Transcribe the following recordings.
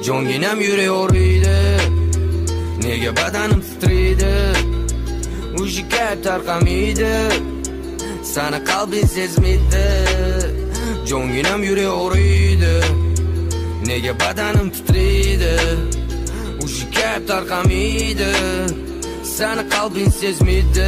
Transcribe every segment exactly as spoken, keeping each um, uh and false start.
Jonginam yurek o'riydi, nega badanim titraydi, ushi kayf tarqamaydi, sani qalbing sezmaydi. Jonginam yurek o'riydi, nega badanim titraydi, ushi kayf tarqamaydi, sani qalbing sezmaydi.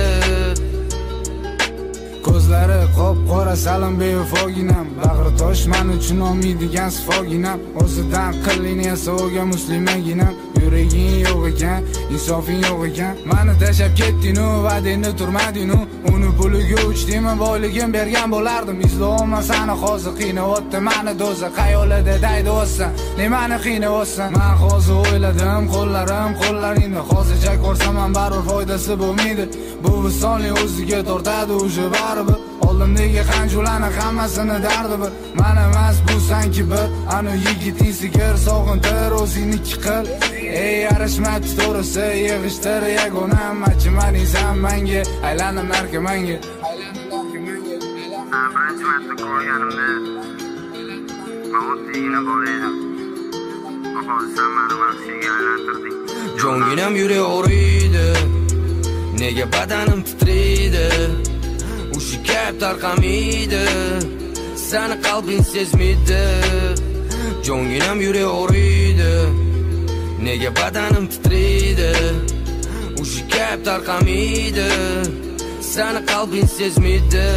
Ko'zlari qop-qora salom bevafoginam, bag'ri tosh men uchun olmaydigan sifoginam, o'zidan qilini esa o'ga muslimaginam. Yuraging yo'q ekan, insofing yo'q ekan, meni tashlab ketding-u, va'dangni turmading-u, uni puliga uchdingmi, boyligim bergan bo'lardim. Izlayman seni hozir qiynayotdi meni do'zax, xayolida daydaysan, nimani qiynaysan? Men hozir o'yladim, qo'llarim qo'llaringda, hozircha ko'rsam ham baribir foydasi bo'lmaydi. Bu visolning o'ziga tortadi o'sha baribir. Oldimdagi qanjularni hammasini dardi bir, men emas bu sanki bir, ana yigiting sigir sog'intir o'zingniki qil. Ey yarashmadi to'g'risi, yig'ishtir yagonam, achimaningsan menga, aylanib narka menga, aylanib narka menga. Birinchi marta ko'rganimda men oddiygina bor edim. Hozir sen meni vahshiyga aylantirding. Jonginam yurek o'riydi, nega badanim titraydi, ushi kayf tarqamaydi, sani qalbing sezmaydi. Jonginam yurek o'riydi, nega badanim titraydi, ushi kayf tarqamaydi, sani qalbing sezmaydi.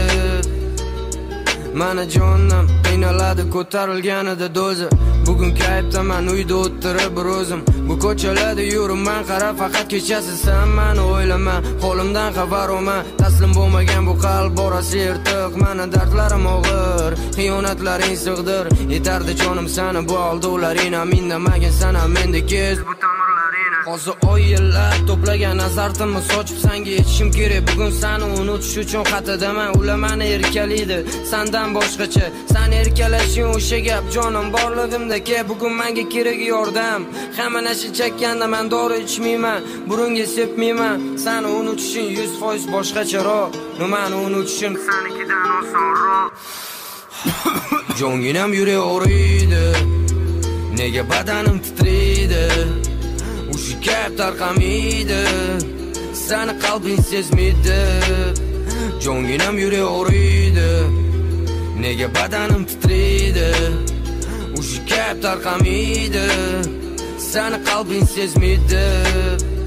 Mana jonim qiynaladi ko'tarilganida do'zi, bugun kayfdaman uyda o'tirib bir o'zim. Bu ko'chalarda yuribman, qara faqat kechasi sen meni o'ylama, qo'limdan xabar olma. Taslim bo'lmagan bu qalb borasi yirtiq, meni dardlarim og'ir, xiyonatlaring sig'dir. Yetardi jonim seni bu aldo'laring, indamagin sana menda kez Bu tomirlaringni hozir oy yillar to'plagan azartimni sochib senga yetishim kerak. Bugun seni unutish uchun xatadaman, ular meni erkalaydi sendan boshqacha. Sen erkalashing o'sha gap jonim borlig'imda ke, bugun menga kerak yordam. Hamma narsa chekkanda men dori ichmayman, burunga sepmayman. Seni unutishing yuz foiz boshqacharoq, nimani unutishim senikidan osonroq. Jonginam yurek o'riydi, nega badanim titraydi, ushi kayf tarqamaydi, sani qalbing sezmaydi. Jonginam yurek o'riydi, nega badanim titraydi, ushi kayf tarqamaydi, sani qalbing sezmaydi.